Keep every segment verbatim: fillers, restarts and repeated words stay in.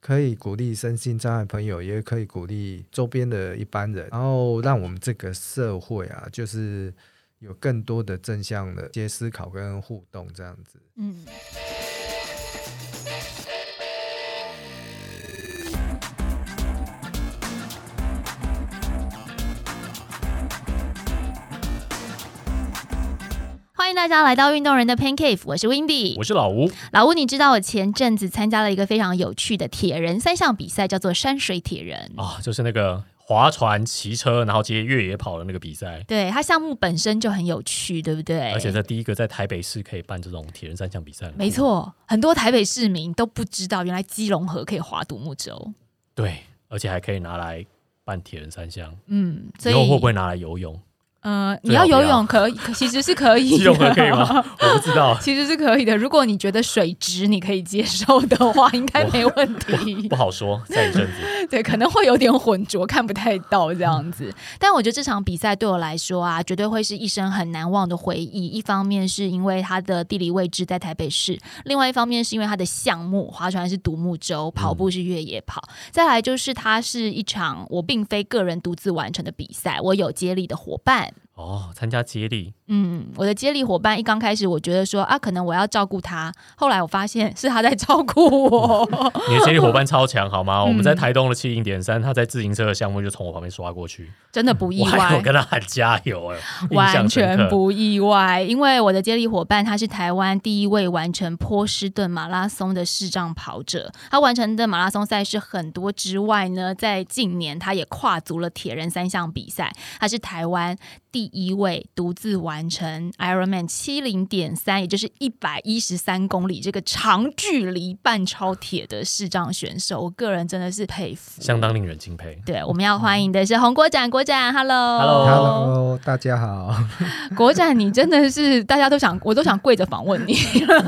可以鼓励身心障碍朋友，也可以鼓励周边的一般人，然后让我们这个社会啊，就是有更多的正向的一些思考跟互动这样子。 嗯。欢迎大家来到运动人的 Pancave， 我是 Windy， 我是老吴。 老吴，你知道我前阵子参加了一个非常有趣的铁人三项比赛，叫做山水铁人啊、哦，就是那个划船、骑车，然后接越野跑的那个比赛。 对，它项目本身就很有趣，对不对？ 而且这第一个在台北市可以办这种铁人三项比赛。 没错，很多台北市民都不知道，原来基隆河可以划独木舟。 对，而且还可以拿来办铁人三项。 嗯，所以以后会不会拿来游泳？ 呃，你要游泳可以，其实是可以的。 基隆河可以吗？我不知道。 其实是可以的，如果你觉得水质你可以接受的话，应该没问题。 不, 不好说，再一阵子。 对，可能会有点浑浊，看不太到这样子。但我觉得这场比赛对我来说啊，绝对会是一生很难忘的回忆。一方面是因为它的地理位置在台北市，另外一方面是因为它的项目，划船是独木舟，跑步是越野跑。嗯、再来就是它是一场我并非个人独自完成的比赛，我有接力的伙伴。 哦，参加接力。 嗯，我的接力伙伴一刚开始我觉得说啊，可能我要照顾他，后来我发现是他在照顾我。 你的接力伙伴超强好吗？嗯、我们在台东的七零点三，他在自行车的项目就从我旁边刷过去， 真的不意外。 我还有跟他喊加油哎， 完全不意外，因为我的接力伙伴他是台湾第一位完成波士顿马拉松的视障跑者，他完成的马拉松赛事很多之外呢，在近年他也跨足了铁人三项比赛，他是台湾第一位独自完成 Ironman 七零点三，也就是一百一十三公里这个长距离半超铁的视障选手，我个人真的是佩服， 相当令人敬佩。 对，我们要欢迎的是洪国展，国展 ，Hello，Hello， Hello， 大家好。 国展，你真的是大家都想，我都想跪着访问你，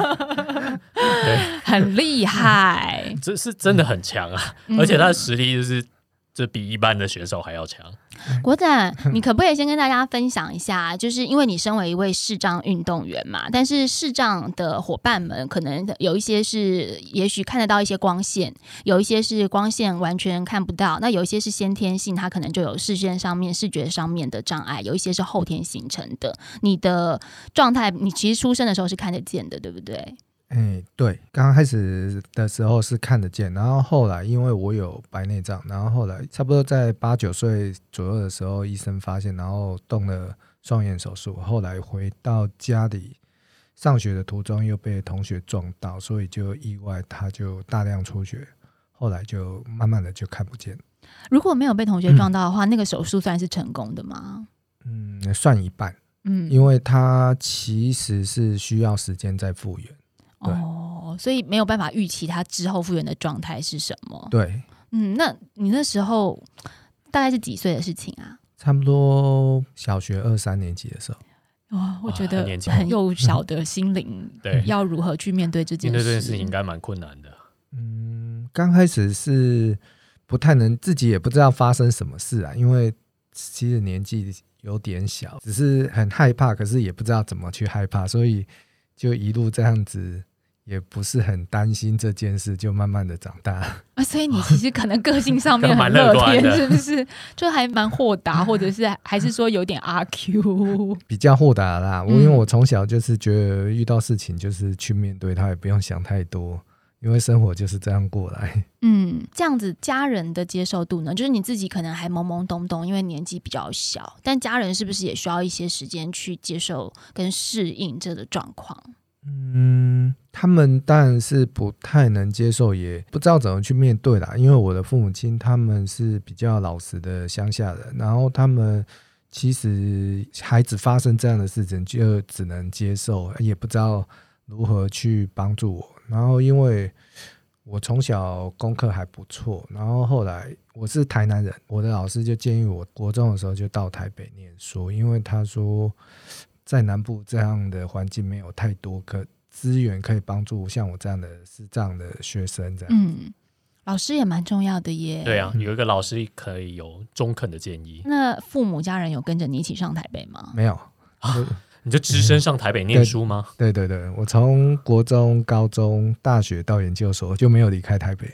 很厉害， 这是真的很强啊，嗯、而且他的实力就是这比一般的选手还要强。 国展，你可不可以先跟大家分享一下，就是因为你身为一位视障运动员嘛，但是视障的伙伴们可能有一些是也许看得到一些光线，有一些是光线完全看不到，那有一些是先天性，他可能就有视线上面、视觉上面的障碍，有一些是后天形成的。你的状态，你其实出生的时候是看得见的，对不对？ 欸、对，刚刚开始的时候是看得见，然后后来因为我有白内障，然后后来差不多在八九岁左右的时候，医生发现，然后动了双眼手术，后来回到家里上学的途中又被同学撞到，所以就意外他就大量出血，后来就慢慢的就看不见。 如果没有被同学撞到的话、嗯、那个手术算是成功的吗？ 嗯，算一半， 嗯， 因为他其实是需要时间再复原。 哦，所以没有办法预期他之后复原的状态是什么。 对， 嗯，那你那时候大概是几岁的事情啊？ 差不多小学二三年级的时候。 哦，我觉得很幼小的心灵，对，要如何去面对这件事？ 面对这件事情应该蛮困难的。 嗯，刚开始是不太能，自己也不知道发生什么事啊，因为其实年纪有点小，只是很害怕，可是也不知道怎么去害怕，所以就一路这样子。也不是很担心这件事，就慢慢的长大啊。所以你其实可能个性上面很乐天，是不是？就还蛮豁达，或者是还是说有点阿 Q， 比较豁达啦。我、嗯、因为我从小就是觉得遇到事情就是去面对它，也不用想太多，因为生活就是这样过来。 嗯，这样子家人的接受度呢？就是你自己可能还懵懵懂懂，因为年纪比较小，但家人是不是也需要一些时间去接受跟适应这个状况？ 嗯，他们当然是不太能接受，也不知道怎么去面对啦。因为我的父母亲他们是比较老实的乡下人，然后他们其实孩子发生这样的事情就只能接受，也不知道如何去帮助我。然后因为我从小功课还不错，然后后来我是台南人，我的老师就建议我国中的时候就到台北念书，因为他说在南部这样的环境没有太多可资源可以帮助像我这样的视障的学生这样。 嗯，老师也蛮重要的耶。 对啊，有一个老师可以有中肯的建议。 那父母家人有跟着你一起上台北吗？ 没有啊，你就只身上台北念书吗？ 对对对，我从国中、高中、大学到研究所就没有离开台北。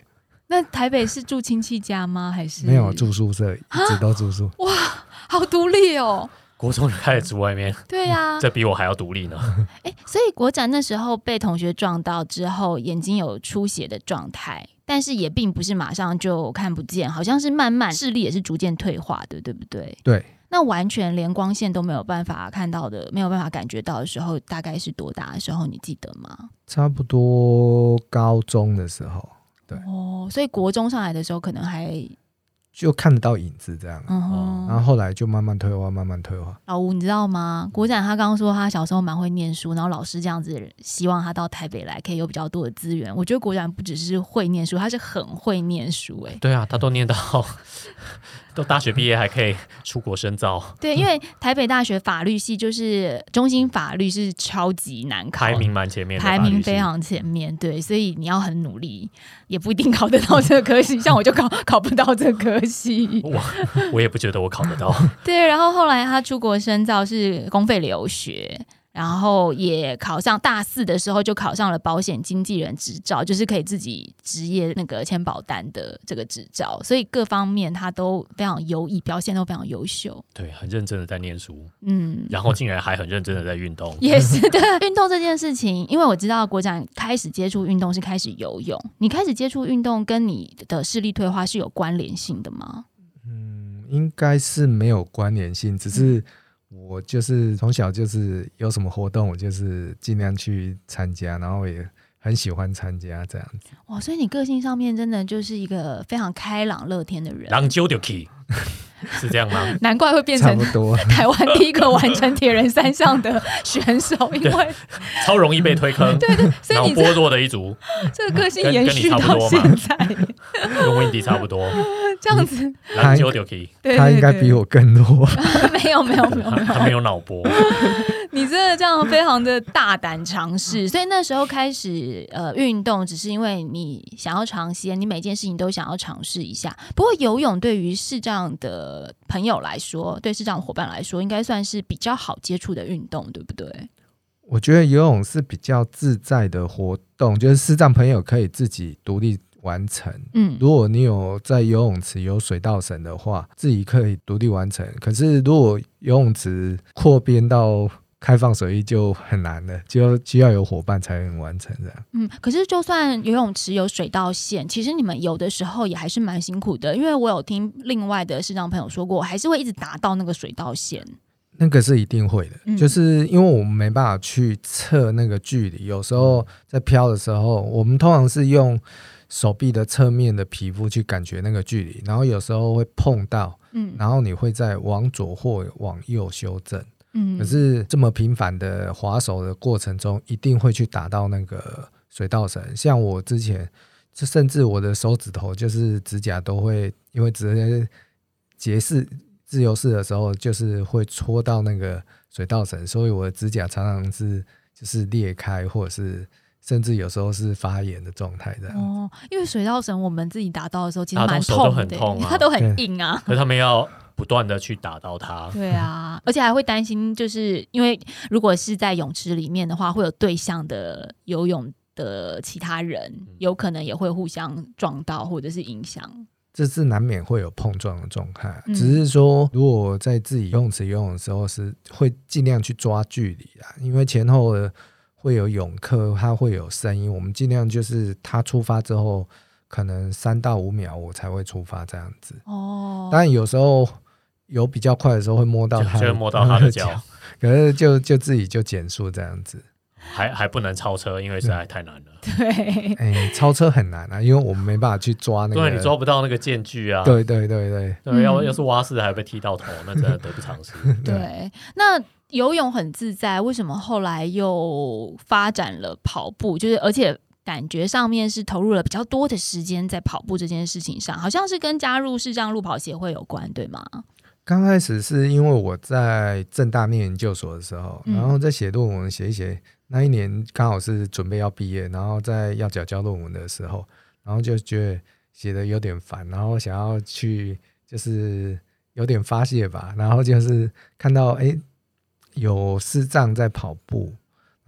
那台北是住亲戚家吗？还是没有住宿舍，一直都住宿。 哇，好独立哦！ 国中就开始住外面， 对呀、啊， 这比我还要独立呢。 哎，所以国展那时候被同学撞到之后，眼睛有出血的状态，但是也并不是马上就看不见，好像是慢慢视力也是逐渐退化的，对不对？ 对。 那完全连光线都没有办法看到的，没有办法感觉到的时候，大概是多大的时候？你记得吗？ 差不多高中的时候。对哦，所以国中上来的时候，可能还就看得到影子这样， 嗯哼， 然后后来就慢慢退化，慢慢退化。 老吴，你知道吗？国展他刚刚说他小时候蛮会念书，然后老师这样子希望他到台北来，可以有比较多的资源。我觉得国展不只是会念书，他是很会念书、欸。哎， 对啊，他都念到都大学毕业还可以出国深造。 对，因为台北大学法律系就是中兴法律是超级难考， 排名蛮前面的， 排名非常前面。对，所以你要很努力，也不一定考得到这个科系。像我就考考不到这个科系， 我我也不觉得我考得到。 对，然后后来他出国深造是公费留学。然后也考上大四的时候就考上了保险经纪人执照，就是可以自己职业那个签保单的这个执照，所以各方面他都非常优异，表现都非常优秀。 对，很认真的在念书， 嗯， 然后竟然还很认真的在运动。 也是对运动这件事情，因为我知道国展开始接触运动是开始游泳，你开始接触运动跟你的视力退化是有关联性的吗？ 嗯，应该是没有关联性，只是我就是从小就是有什么活动我就是尽量去参加，然后也很喜欢参加这样子。 哇，所以你个性上面真的就是一个非常开朗乐天的人， 狼揪就去是这样吗？ 难怪会变成差不多台湾第一个完成铁人三项的选手，因为超容易被推坑， 对对，所以你脑波弱的一族， 这个个性延续到现在， 跟温迪差不多， 这样子。 狼揪就去， 他应该比我更弱。 没有没有没有， 他没有脑波。 你真的这样非常的大胆尝试，所以那时候开始呃运动，只是因为你想要尝鲜，你每件事情都想要尝试一下。不过游泳对于视障的朋友来说，对视障伙伴来说，应该算是比较好接触的运动，对不对？ 我觉得游泳是比较自在的活动，就是视障朋友可以自己独立完成。嗯，如果你有在游泳池有水道绳的话，自己可以独立完成。可是如果游泳池扩编到开放水域就很难了，就需要有伙伴才能完成这样。 嗯，可是就算游泳池有水道线，其实你们游的时候也还是蛮辛苦的，因为我有听另外的视障朋友说过，还是会一直达到那个水道线。 那个是一定会的、嗯、就是因为我们没办法去测那个距离，有时候在飘的时候我们通常是用手臂的侧面的皮肤去感觉那个距离，然后有时候会碰到、嗯、然后你会再往左或往右修正。嗯，可是这么频繁的滑手的过程中一定会去打到那个水道绳，像我之前甚至我的手指头就是指甲都会因为直接节式自由式的时候就是会戳到那个水道绳，所以我的指甲常常是就是裂开，或者是甚至有时候是发炎的状态这样。 哦，因为水道绳我们自己打到的时候其实蛮痛的， 手都很痛啊， 它都很硬啊， 可是他们要不断的去打到它。 对啊，而且还会担心，就是因为如果是在泳池里面的话，会有对象的游泳的其他人，有可能也会互相撞到或者是影响。 这是难免会有碰撞的状态、嗯、只是说如果在自己游泳池游泳的时候是会尽量去抓距离啦，因为前后的会有泳客，他会有声音，我们尽量就是他出发之后可能三到五秒我才会出发这样子。哦，当然有时候游比较快的时候会摸到他的， 就会摸到他的脚， 可是就就自己就减速这样子。 还还不能超车，因为实在太难了。 对， 欸，超车很难啊，因为我们没办法去抓那个。 对，你抓不到那个间距啊。 对对对对对，要要是蛙式还被踢到头，那真的得不偿失。 对，那游泳很自在，为什么后来又发展了跑步？就是而且感觉上面是投入了比较多的时间在跑步这件事情上，好像是跟加入视障路跑协会有关，对吗？ 刚开始是因为我在政大念研究所的时候，然后在写论文写一写，那一年刚好是准备要毕业，然后在要缴交论文的时候，然后就觉得写的有点烦，然后想要去就是有点发泄吧，然后就是看到哎有视障在跑步，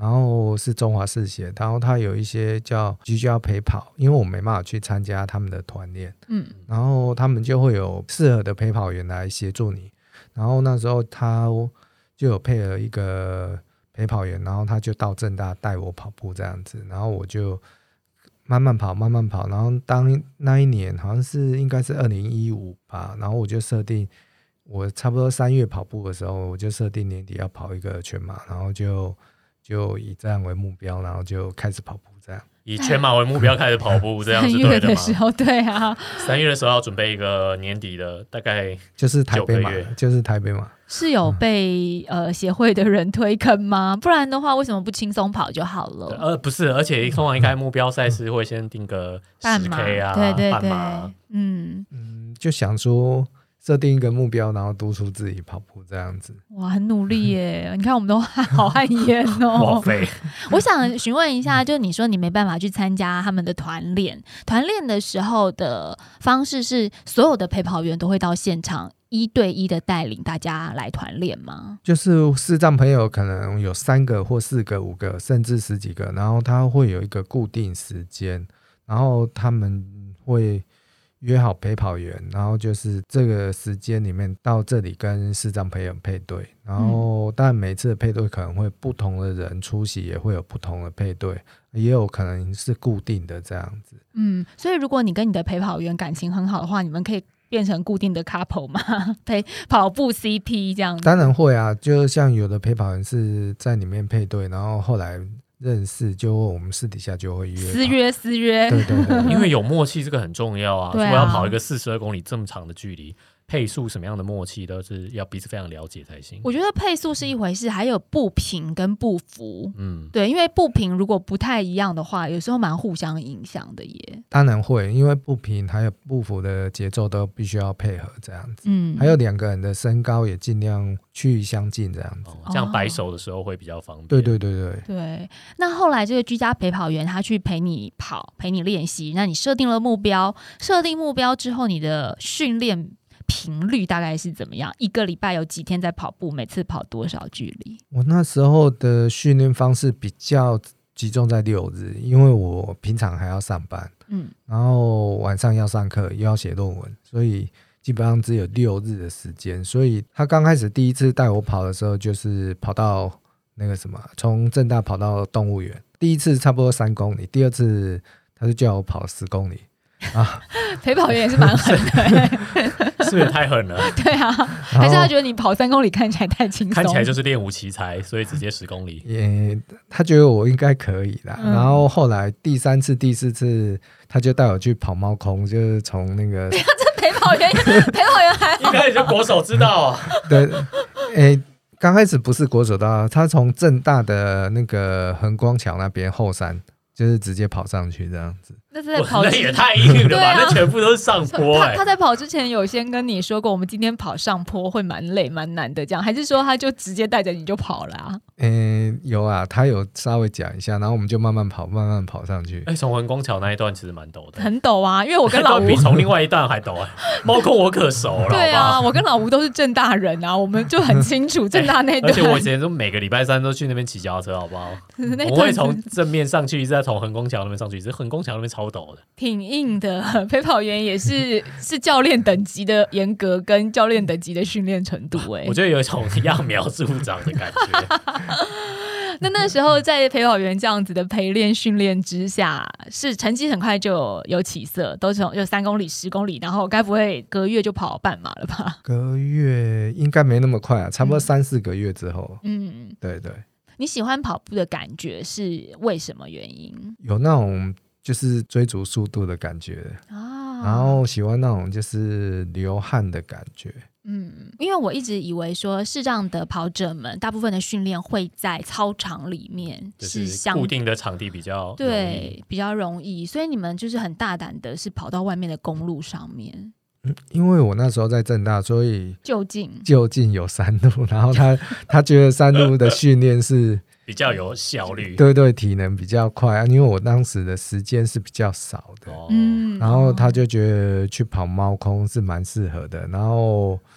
然后是中华世协，然后他有一些叫居家陪跑，因为我没办法去参加他们的团练， 嗯， 然后他们就会有适合的陪跑员来协助你，然后那时候他就有配合一个陪跑员，然后他就到政大带我跑步这样子，然后我就慢慢跑慢慢跑，然后当那一年好像是应该是二零一五吧，然后我就设定我差不多三月跑步的时候，我就设定年底要跑一个全马，然后就就以这样为目标，然后就开始跑步这样。 以全马为目标开始跑步，这样是对三月的吗？ 的时候，对啊， 三月的时候要准备一个年底的，大概就是台北马九个月， 就是台北马。 是有被、嗯、呃协会的人推坑吗？不然的话，为什么不轻松跑就好了？ 呃不是，而且通常一开目标赛事会先定个十 K 啊， 对对对， 嗯嗯嗯，就想说设定一个目标，然后督促自己跑步这样子。 哇，很努力耶！你看我们都好汗颜哦。我想询问一下，就你说你没办法去参加他们的团练，团练的时候的方式是所有的陪跑员都会到现场一对一的带领大家来团练吗？ 就是视障朋友可能有三个或四个、五个，甚至十几个，然后他会有一个固定时间，然后他们会约好陪跑员，然后就是这个时间里面到这里跟视障朋友配对，然后当然每次的配对可能会不同的人出席，也会有不同的配对，也有可能是固定的这样子。 嗯，所以如果你跟你的陪跑员感情很好的话，你们可以变成固定的 couple 吗？陪跑步 C P 这样子？ 当然会啊，就像有的陪跑员是在里面配对，然后后来认识，就我们私底下就会约私约私约， 对对对， 因为有默契这个很重要啊。 对啊， 如果要跑一个四十二公里这么长的距离，配速什么样的默契都是要彼此非常了解才行。 我觉得配速是一回事，还有步频跟步幅， 嗯， 对，因为步频如果不太一样的话，有时候蛮互相影响的耶。 当然会，因为步频还有步幅的节奏都必须要配合这样子。 嗯， 还有两个人的身高也尽量趋于相近这样子， 哦、这样摆手的时候会比较方便。 对对对对对。那后来这个居家陪跑员他去陪你跑，陪你练习，那你设定了目标，设定目标之后，你的训练频率大概是怎么样？一个礼拜有几天在跑步？每次跑多少距离？ 我那时候的训练方式比较集中在六日，因为我平常还要上班，嗯，然后晚上要上课又要写论文，所以基本上只有六日的时间。所以他刚开始第一次带我跑的时候，就是跑到那个什么，从政大跑到动物园，第一次差不多三公里，第二次他就叫我跑十公里。啊， 陪跑员也是蛮狠的、欸， 是不是太狠了？ 对啊，还是他觉得你跑三公里看起来太轻松， 看起来就是练武奇才，所以直接十公里。 也，他觉得我应该可以啦、嗯。然后后来第三次、第四次，他就带我去跑猫空，就是从那个， 这陪跑员，陪跑员还好， 应该也就国手知道啊。 对，诶、欸，刚开始不是国手道，他从政大的那个横光桥那边后山。就是直接跑上去这样子， 那在跑那也太硬了吧、啊？那全部都是上坡、欸。 他他在跑之前有先跟你说过，我们今天跑上坡会蛮累蛮难的，这样还是说他就直接带着你就跑了、啊？ 嗯、欸，有啊，他有稍微讲一下，然后我们就慢慢跑，慢慢跑上去。 哎、欸，从横光桥那一段其实蛮陡的， 很陡啊，因为我跟老吴比从另外一段还陡哎、欸。猫空我可熟了， 对啊， 好不好？ 我跟老吴都是政大人啊，我们就很清楚政大那段、 欸。而且我以前都每个礼拜三都去那边骑脚踏车，好不好？我会从正面上去，一直在从横光桥那边上去。这横光桥那边超陡的， 挺硬的。陪跑员也是是教练等级的严格，跟教练等级的训练程度、欸。哎， 我觉得有一种揠苗助长的感觉。 那那时候在陪跑员这样子的陪练训练之下，是成绩很快就 有, 有起色，都从有三公里、十公里，然后该不会隔月就跑半马了吧？ 隔月应该没那么快啊，差不多三四个月之后。嗯，对对。 你喜欢跑步的感觉是为什么原因？ 有那种就是追逐速度的感觉啊，然后喜欢那种就是流汗的感觉。 嗯，因为我一直以为说视障的跑者们大部分的训练会在操场里面， 就是固定的场地比较对比较容易，所以你们就是很大胆的是跑到外面的公路上面。 嗯，因为我那时候在政大，所以就近就近有山路，然后他他觉得山路的训练是比较有效率， 对对，体能比较快啊。因为我当时的时间是比较少的，嗯，然后他就觉得去跑猫空是蛮适合的，然后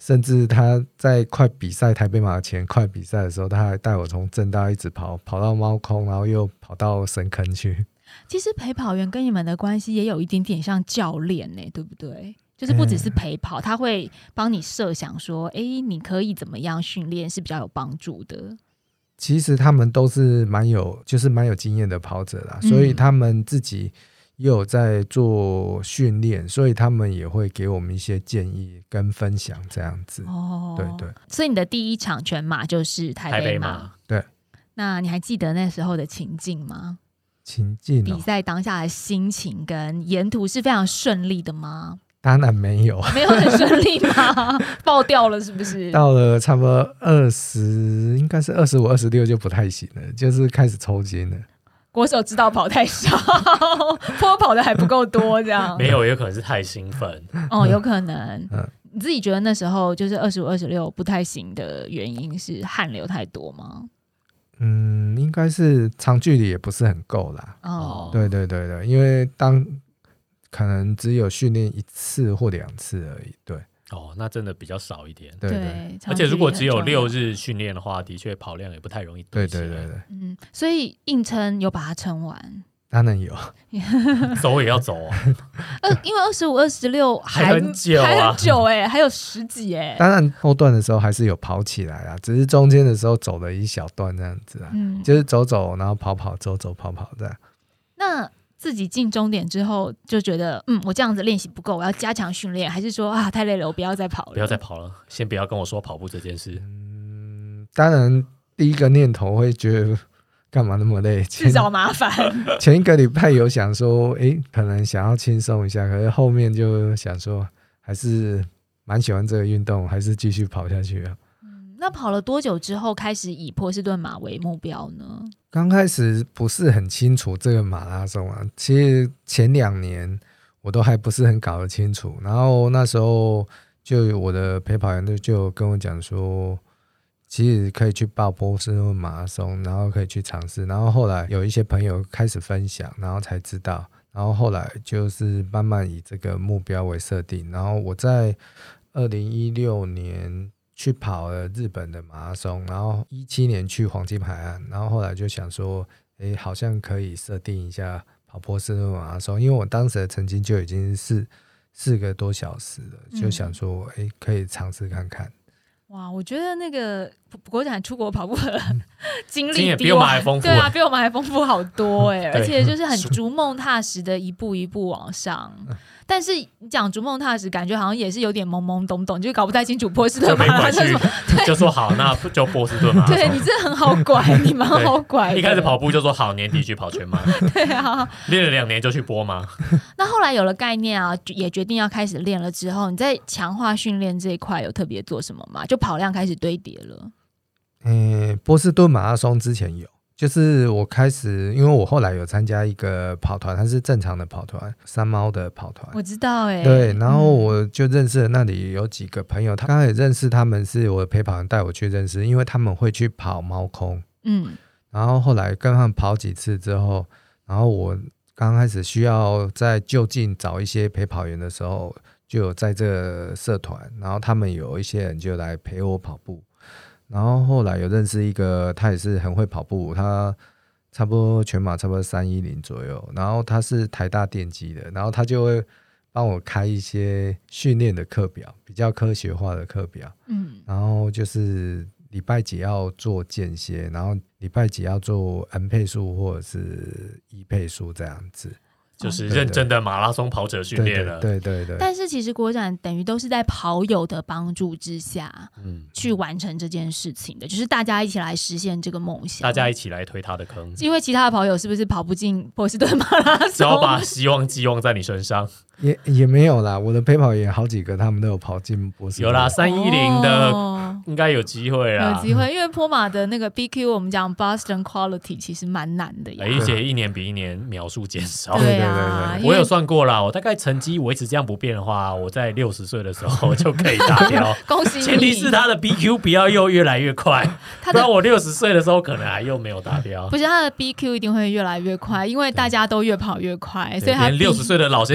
甚至他在快比赛台北马前快比赛的时候，他还带我从正大一直跑跑到猫空，然后又跑到深坑去。 其实陪跑员跟你们的关系也有一点点像教练呢、欸，对不对？就是不只是陪跑，他会帮你设想说，哎，你可以怎么样训练是比较有帮助的。 其实他们都是蛮有，就是蛮有经验的跑者啦，嗯、所以他们自己也有在做训练，所以他们也会给我们一些建议跟分享这样子。哦，对对。 所以你的第一场全马就是台北马， 台北马对。 那你还记得那时候的情境吗？ 情境、哦、 比赛当下的心情跟沿途是非常顺利的吗？ 当然没有， 没有很顺利吗？爆掉了是不是？ 到了差不多二十，应该是二十五、二十六就不太行了，就是开始抽筋了。 国手知道跑太少，坡跑的还不够多，这样没有，有可能是太兴奋。 哦，有可能。嗯，你自己觉得那时候就是二十五、二十六不太行的原因是汗流太多吗？ 嗯，应该是长距离也不是很够啦。哦，对对对对，因为当可能只有训练一次或两次而已。对。 哦，那真的比较少一点。 对对， 而且如果只有六日训练的话，的确跑量也不太容易对对对对， 嗯，所以硬撑有把它撑完， 当然有， 走也要走啊。 呃，因为二十五、二十六还很久啊， 还很久哎、欸，还有十几哎、欸。 当然后段的时候还是有跑起来啊，只是中间的时候走了一小段这样子啊，嗯、就是走走然后跑跑，走走跑跑这样。 那自己进终点之后就觉得，嗯，我这样子练习不够，我要加强训练，还是说啊太累了，我不要再跑了？ 不要再跑了，先不要跟我说跑步这件事。 嗯，当然第一个念头会觉得干嘛那么累， 自找麻烦。 前一个礼拜有想说，哎，可能想要轻松一下，可是后面就想说，还是蛮喜欢这个运动，还是继续跑下去啊。 那跑了多久之后开始以波士顿马为目标呢？ 刚开始不是很清楚这个马拉松啊，其实前两年我都还不是很搞得清楚，然后那时候就我的陪跑员就跟我讲说，其实可以去报波士顿马拉松，然后可以去尝试，然后后来有一些朋友开始分享，然后才知道，然后后来就是慢慢以这个目标为设定，然后我在二零一六年去跑了日本的马拉松，然后一七年去黄金海岸，然后后来就想说，哎，好像可以设定一下跑波士顿马拉松，因为我当时的成绩就已经是四个多小时了，就想说，哎，可以尝试看看。 哇，我觉得那个国展出国跑步的经历比, 比我们还丰富， 对啊，比我们还丰富好多哎、欸，而且就是很逐梦踏实的一步一步往上。但是你讲逐梦踏实，感觉好像也是有点懵懵懂懂，就搞不太清楚波士顿马拉松， 就说好，那就波士顿马拉松。 对，你真的很好拐，你蛮好拐的。 一开始跑步就说好，年底去跑全马。 对啊， 练了两年就去波马。 那后来有了概念啊，也决定要开始练了之后，你在强化训练这一块有特别做什么吗？就跑量开始堆叠了。 嗯，波士顿马拉松之前有。就是我开始，因为我后来有参加一个跑团，它是正常的跑团，山猫的跑团， 我知道哎、欸。 对，然后我就认识了那里有几个朋友，他刚开始认识他们是我的陪跑员带我去认识，因为他们会去跑猫空，嗯，然后后来跟他们跑几次之后，然后我刚开始需要在就近找一些陪跑员的时候，就有在这个社团，然后他们有一些人就来陪我跑步。然后后来有认识一个，他也是很会跑步，他差不多全马差不多三一零左右，然后他是台大电机的，然后他就会帮我开一些训练的课表，比较科学化的课表，嗯，然后就是礼拜几要做间歇，然后礼拜几要做 N 配速或者是 E 配速这样子。 就是认真的马拉松跑者训练了， 对对 对, 对, 对。 但是其实国展等于都是在跑友的帮助之下，嗯，去完成这件事情的，就是大家一起来实现这个梦想， 大家一起来推他的坑。 因为其他的跑友是不是跑不进波士顿马拉松？ 只要把希望寄望在你身上， 也也没有啦。我的陪跑员好几个，他们都有跑进波士顿。 有啦，三一零的。哦应该有机会啦， 有机会，因为坡马的那个 B Q， 我们讲 Boston Quality 其实蛮难的呀， 而且一年比一年秒数减少。 对啊， 我有算过啦，我大概成绩维持这样不变的话，我在六十岁的时候就可以达标。 恭喜你！ 前提是他的 B Q 不要又越来越快，不然我六十岁的时候可能还又没有达标。 不是，他的 B Q 一定会越来越快，因为大家都越跑越快，所以他连六十岁的老先生也越跑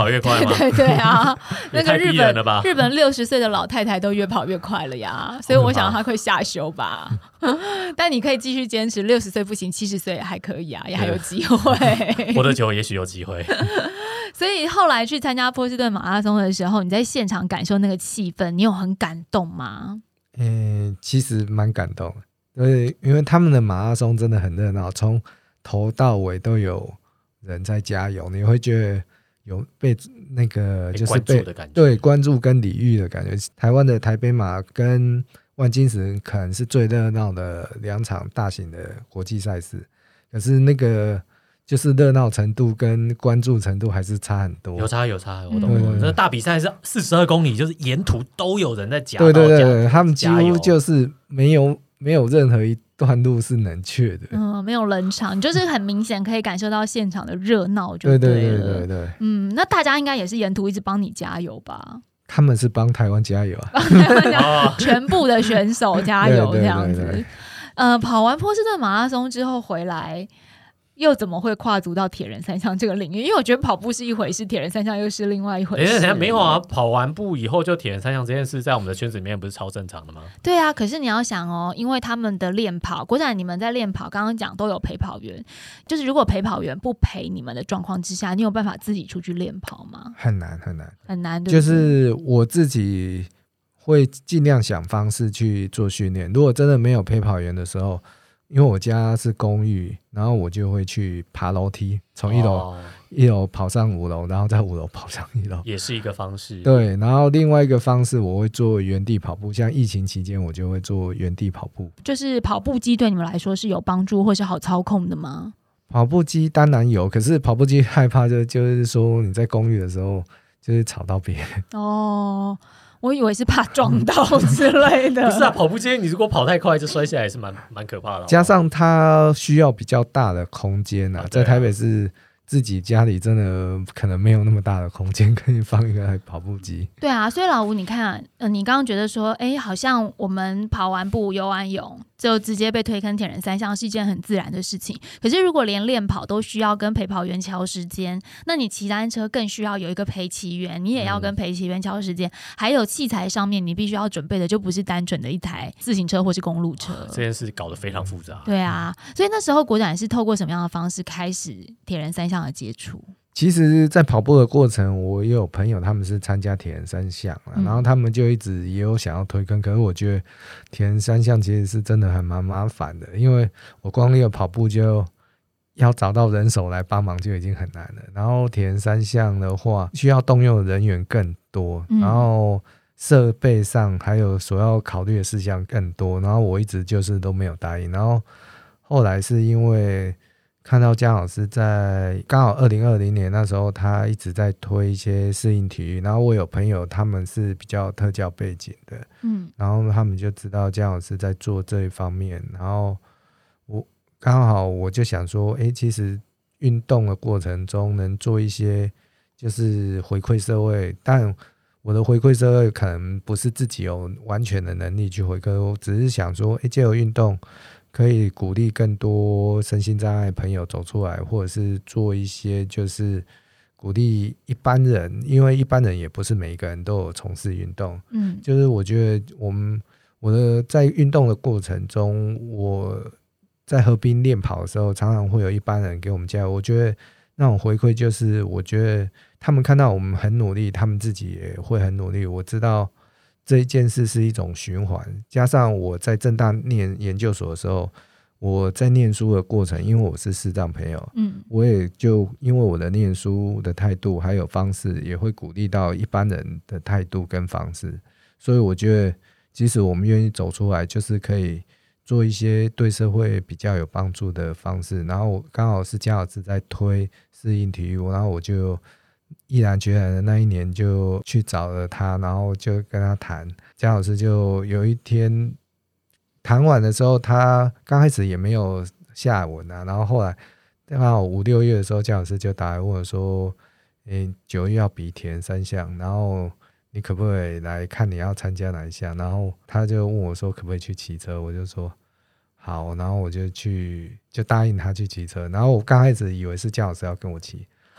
跑越快吗？ 对对啊，那个日本日本六十岁的老太太都越跑越快了呀，所以我想他会下修吧。但你可以继续坚持，六十岁不行，七十岁还可以啊，也还有机会。 活得久也许有机会。 所以后来去参加波士顿马拉松的时候，你在现场感受那个气氛，你有很感动吗？ 嗯，其实蛮感动的，对，因为他们的马拉松真的很热闹，从头到尾都有人在加油，你会觉得有被那个就是被关注的感觉， 对，关注跟礼遇的感觉。台湾的台北马跟万金石可能是最热闹的两场大型的国际赛事，可是那个就是热闹程度跟关注程度还是差很多。 有差有差，我懂了。这、嗯、大比赛是四十二公里，就是沿途都有人在加， 对对对对，他们几乎就是没有没有任何一段路是能去的， 嗯，没有冷场，你就是很明显可以感受到现场的热闹，就对了。对对对对对，嗯，那大家应该也是沿途一直帮你加油吧？ 他们是帮台湾加油啊， 帮台湾加油，全部的选手加油这样子。对对对对，呃，跑完波士顿马拉松之后回来，又怎么会跨足到铁人三项这个领域？因为我觉得跑步是一回事，铁人三项又是另外一回事。 欸、没有啊，跑完步以后就铁人三项这件事，在我们的圈子里面不是超正常的吗？ 对啊，可是你要想哦，因为他们的练跑，国展你们在练跑，刚刚讲都有陪跑员，就是如果陪跑员不陪你们的状况之下，你有办法自己出去练跑吗？ 很难很难很难，对不对？ 就是我自己会尽量想方式去做训练。如果真的没有陪跑员的时候，因为我家是公寓，然后我就会去爬楼梯，从一楼、哦、一楼跑上五楼，然后在五楼跑上一楼， 也是一个方式。 对，然后另外一个方式我会做原地跑步，像疫情期间我就会做原地跑步。 就是跑步机对你们来说是有帮助或是好操控的吗？ 跑步机当然有，可是跑步机害怕就就是说你在公寓的时候就是吵到别人哦。我以为是怕撞到之类的。 不是啊，跑步机你如果跑太快就摔下来也是蛮蛮可怕的。 加上它需要比较大的空间啊，啊在台北市自己家里真的可能没有那么大的空间可以放一个跑步机。 对啊，所以老吴你看、呃、你刚刚觉得说哎，好像我们跑完步游完泳就直接被推坑铁人三项是一件很自然的事情，可是如果连练跑都需要跟陪跑员敲时间，那你骑单车更需要有一个陪骑员，你也要跟陪骑员敲时间、嗯、还有器材上面你必须要准备的就不是单纯的一台自行车或是公路车、啊、 这件事搞得非常复杂。 对啊，所以那时候国展是透过什么样的方式开始铁人三项的接触？ 其实在跑步的过程我也有朋友他们是参加铁人三项、啊嗯、然后他们就一直也有想要推坑，可是我觉得铁人三项其实是真的很蛮麻烦的，因为我光那个跑步就要找到人手来帮忙就已经很难了，然后铁人三项的话需要动用的人员更多、嗯、然后设备上还有所要考虑的事项更多，然后我一直就是都没有答应，然后后来是因为看到江老师在刚好二零二零年那时候他一直在推一些适应体育，然后我有朋友他们是比较特教背景的，嗯，然后他们就知道江老师在做这一方面，然后我刚好我就想说诶，其实运动的过程中能做一些就是回馈社会，但我的回馈社会可能不是自己有完全的能力去回馈，我只是想说诶，借由运动可以鼓励更多身心障碍朋友走出来，或者是做一些就是鼓励一般人，因为一般人也不是每一个人都有从事运动，嗯，就是我觉得我们我的在运动的过程中，我在河滨练跑的时候常常会有一般人给我们加油，我觉得那种回馈就是我觉得他们看到我们很努力，他们自己也会很努力，我知道这一件事是一种循环，加上我在政大念研究所的时候，我在念书的过程，因为我是视障朋友，嗯，我也就因为我的念书的态度还有方式，也会鼓励到一般人的态度跟方式，所以我觉得即使我们愿意走出来，就是可以做一些对社会比较有帮助的方式，然后刚好是江老师在推适应体育，然后我就毅然决然的那一年就去找了他，然后就跟他谈，江老师就有一天谈完的时候，他刚开始也没有下文啊，然后后来刚好五六月的时候，江老师就打来问我说诶，九月要比铁人三项，然后你可不可以来看你要参加哪一项，然后他就问我说可不可以去骑车，我就说好，然后我就去就答应他去骑车，然后我刚开始以为是江老师要跟我骑，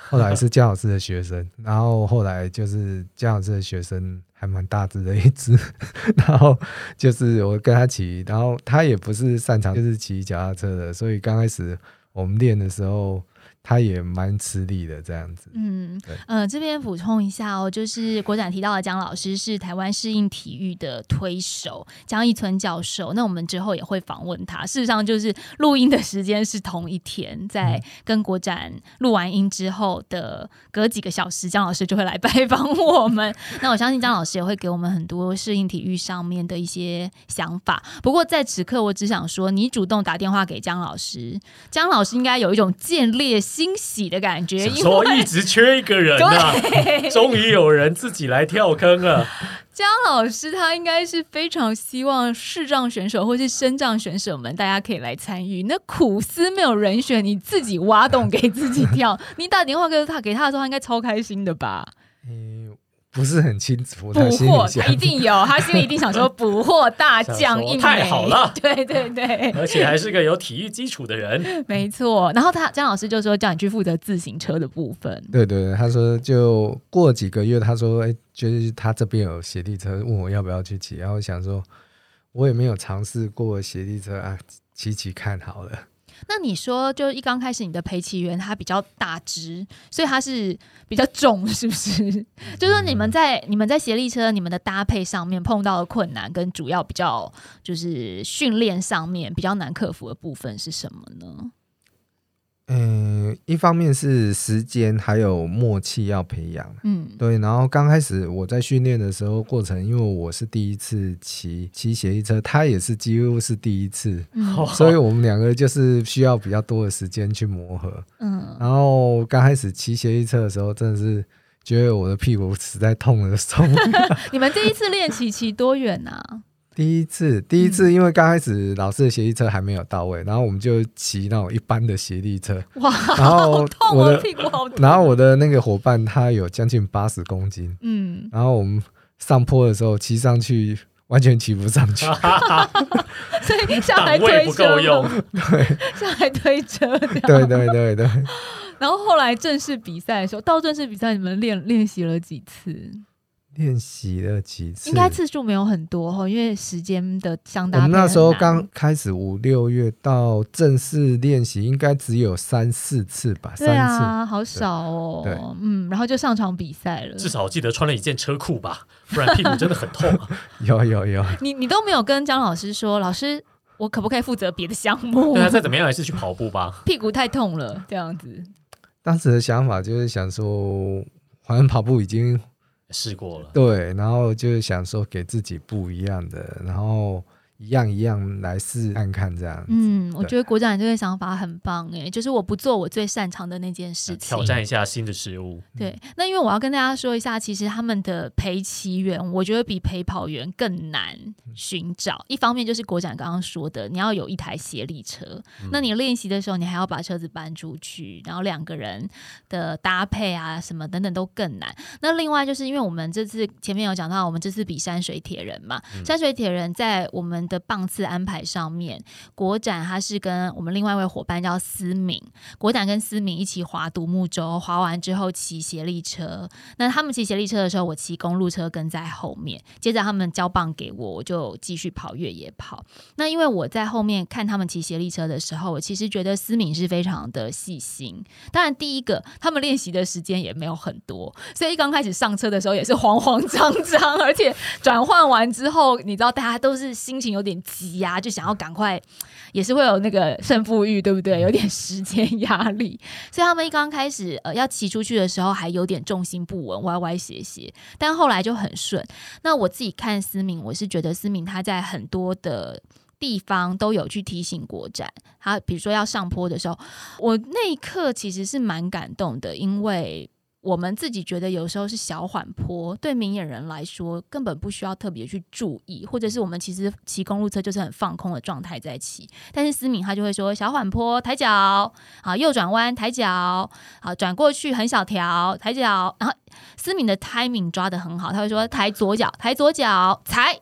后来是姜老师的学生，然后后来就是姜老师的学生还蛮大只的一只，然后就是我跟他骑，然后他也不是擅长就是骑脚踏车的，所以刚开始我们练的时候他也蛮吃力的这样子。 嗯，呃，这边补充一下哦，就是国展提到的姜老师是台湾适应体育的推手姜义村教授，那我们之后也会访问他。事实上，就是录音的时间是同一天，在跟国展录完音之后的隔几个小时，姜老师就会来拜访我们。那我相信姜老师也会给我们很多适应体育上面的一些想法。不过在此刻，我只想说，你主动打电话给姜老师，姜老师应该有一种见猎欣喜的感觉， 想说一直缺一个人啊，终于有人自己来跳坑了。 姜老师他应该是非常希望视障选手或是身障选手们大家可以来参与，那苦思没有人选，你自己挖洞给自己跳。你打电话给他给他的时候，他应该超开心的吧？ 嗯，不是很清楚， 捕获他一定有，他心里一定想说捕获大将一枚， 太好了， 对对对， 而且还是个有体育基础的人， 没错。然后他姜老师就说叫你去负责自行车的部分， 对对对，他说就过几个月，他说哎，就是他这边有协力车，问我要不要去骑，然后我想说我也没有尝试过协力车啊，骑骑看好了。 那你说，就一刚开始你的陪骑员他比较大只，所以他是比较重，是不是？就是说你们在你们在协力车你们的搭配上面碰到的困难，跟主要比较就是训练上面比较难克服的部分是什么呢？ 嗯，一方面是时间还有默契要培养，嗯，对。然后刚开始我在训练的时候过程，因为我是第一次骑骑协力车，他也是几乎是第一次，嗯，所以我们两个就是需要比较多的时间去磨合，嗯。然后刚开始骑协力车的时候，真的是觉得我的屁股实在痛了痛。 你们第一次练骑骑多远啊？ 第一次，第一次，因为刚开始老师的协力车还没有到位，然后我们就骑那种一般的协力车。 哇， 然后我的屁股好痛。 然后我的那个伙伴他有将近八十公斤，嗯，然后我们上坡的时候骑上去完全骑不上去， 所以下来推车档位不够用， 对，下来推车， 对对对对。 然后后来正式比赛的时候，到正式比赛你们练练习了几次？ 练习了几次， 应该次数没有很多，因为时间的相搭配很难。 我们那时候刚开始五六月到正式练习，应该只有三四次吧。 对啊， 三次好少哦。对，嗯，然后就上场比赛了。 至少记得穿了一件车裤吧，不然屁股真的很痛啊。 有有有， 你你都没有跟姜老师说，老师我可不可以负责别的项目？ 对啊，再怎么样还是去跑步吧。 屁股太痛了，这样子。 当时的想法就是想说，好像跑步已经试过了， 对，然后就是想说给自己不一样的，然后一样一样来试看看这样子。 嗯，我觉得国展这个想法很棒哎，就是我不做我最擅长的那件事情， 挑战一下新的事物。 对，那因为我要跟大家说一下，其实他们的陪骑员，我觉得比陪跑员更难寻找。一方面就是国展刚刚说的，你要有一台协力车，嗯、那你练习的时候，你还要把车子搬出去，然后两个人的搭配啊什么等等都更难。那另外就是因为我们这次前面有讲到，我们这次比山水铁人嘛，嗯、山水铁人在我们的棒次安排上面，国展他是跟我们另外一位伙伴叫思敏，国展跟思敏一起划独木舟，划完之后骑协力车。那他们骑协力车的时候，我骑公路车跟在后面，接着他们交棒给我，我就继续跑越野跑。那因为我在后面看他们骑协力车的时候，我其实觉得思敏是非常的细心。当然第一个他们练习的时间也没有很多，所以一刚开始上车的时候也是慌慌张张，而且转换完之后你知道大家都是心情有点急啊，就想要赶快，也是会有那个胜负欲，对不对？有点时间压力，所以他们一刚开始呃要骑出去的时候还有点重心不稳，歪歪斜斜，但后来就很顺。那我自己看思敏，我是觉得思敏他在很多的地方都有去提醒国展，他比如说要上坡的时候，我那一刻其实是蛮感动的，因为我们自己觉得有时候是小缓坡，对明眼人来说根本不需要特别去注意，或者是我们其实骑公路车就是很放空的状态在骑，但是思敏他就会说小缓坡抬脚，好右转弯抬脚，好转过去很小条抬脚，然后思敏的 timing 抓得很好，他会说抬左脚抬左脚踩，